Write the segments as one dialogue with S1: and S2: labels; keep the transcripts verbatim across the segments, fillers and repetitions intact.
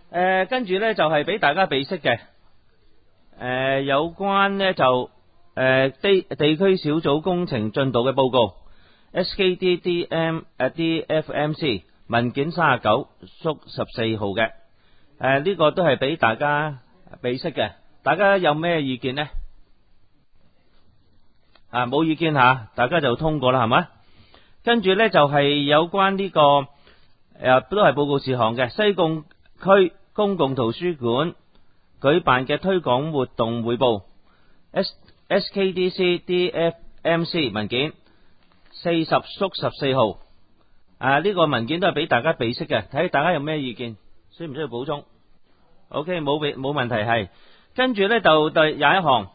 S1: 誒，跟住咧就係俾大家備識嘅。誒，有關咧就誒地地區小組工程進度嘅報告 ，S K D D M 誒 D F M C 文件三十九縮十四號嘅。誒，呢個都係俾大家備識嘅。大家有咩意見呢？啊，冇意見吓，大家就通過啦，係咪？跟住咧就係有關呢個誒都係報告事項嘅，西貢區公共圖書館舉辦嘅推廣活動匯報 S S K D C D F M C 文件四十縮十四號。啊，呢個文件都係俾大家備識嘅，睇大家有咩意見，需唔需要補充 ？OK， 冇冇問題係。跟住咧就第廿一項，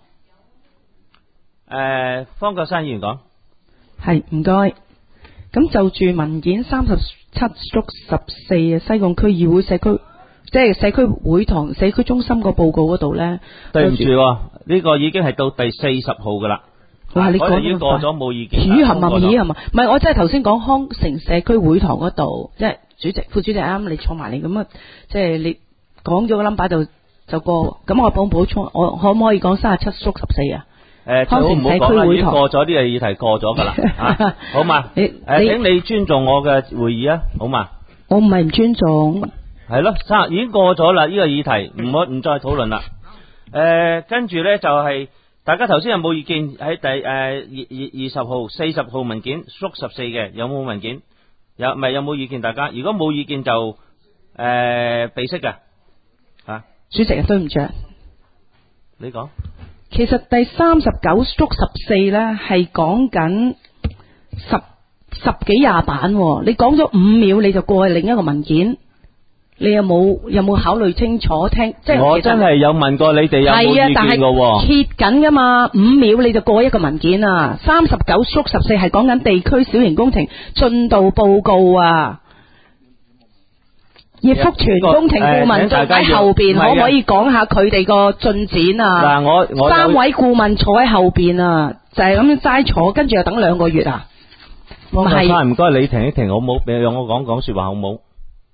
S1: 誒，方國珊議員講，
S2: 係唔該。咁就住文件三十七縮十四嘅西貢區議會社區，即係社區會堂、社區中心個報告嗰度咧，
S1: 對唔住，呢個已經係到第四十號噶啦。
S2: 哇！你講
S1: 已經過咗冇意見。
S2: 咦係咪？咦係咪？唔係，我真係頭先講康城社區會堂嗰度，即係主席、副主席啱你坐埋嚟咁啊，即係你講咗個 number 就就過。咁我補補充，我可唔可以講三十七縮十四啊？
S1: 誒，最好唔好講啦，已經過咗呢個議題，過咗噶啦，啊，好嘛？誒，請你尊重我嘅會議啊，好嘛？
S2: 我唔係唔尊重。係
S1: 咯，三已經過咗啦，呢個議題唔好唔再討論啦。誒，跟住咧就係大家頭先有冇意見喺第誒二二二十號、四十號文件縮十四嘅有冇文件？有咪有冇意見？大家如果冇意見就誒備識嘅吓。
S2: 主席啊，對唔住，
S1: 你講。
S2: 其實第三十九縮十四咧係講緊十十幾廿版，你講咗五秒你就過去另一個文件，你有冇有冇考慮清楚聽？即係
S1: 我真係有問過你哋有冇意見㗎喎。
S2: 揭緊噶嘛，五秒你就過一個文件啊！三十九縮十四係講緊地區小型工程進度報告啊！葉福全工程顧問就喺後邊，可唔可以講下佢哋個進展啊？
S1: 嗱，我我
S2: 三位顧問坐喺後邊啊，就係咁樣齋坐，跟住又等兩個月啊？唔係，
S1: 唔該你停一停好冇？俾讓我講講說話好冇？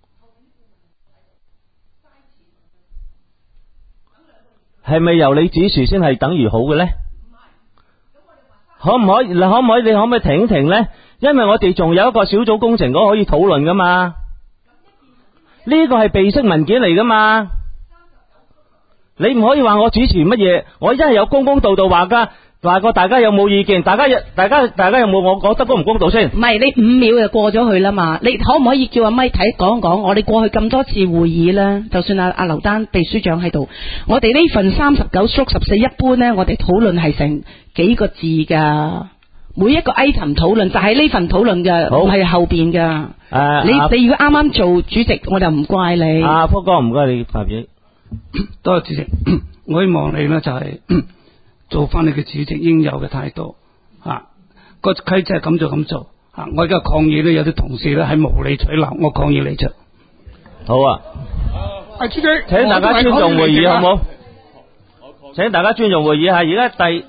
S1: 係咪由你指示先係等於好嘅咧？可唔可以？你可唔可以？你可唔可以停一停咧？因為我哋仲有一個小組工程嗰可以討論噶嘛。呢個係備識文件嚟噶嘛？你唔可以話我主持乜嘢？我一係有公公道道話噶，話過大家有冇意見？大家大家大家有冇？我覺得公唔公道先？
S2: 唔係，你五秒就過咗去啦嘛？你可唔可以叫阿咪睇講講？我哋過去咁多次會議咧，就算阿阿劉丹秘書長喺度，我哋呢份三十九縮十四一般咧，我哋討論係成幾個字噶。每一個 item 討論就喺呢份討論嘅，唔係後邊噶。誒，你你如果啱啱做主席，我就唔怪你。
S1: 阿福哥，唔該你發表。
S3: 多謝主席，我希望你呢就係做翻你嘅主席應有嘅態度。吓，個規則係咁就咁做。吓，我而家抗議呢，有啲同事呢係無理取鬧，我抗議離場。
S1: 好啊。
S4: 阿主席，
S1: 請大家尊重會議好唔好？請大家尊重會議吓，而家第。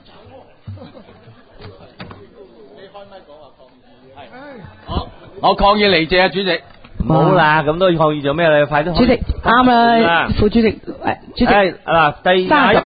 S4: 我抗議離謝啊，主席。
S1: 冇啦，咁都要抗議做咩咧？快啲。
S2: 主席啱啦，副主席，誒，主席。
S1: 係嗱，第廿一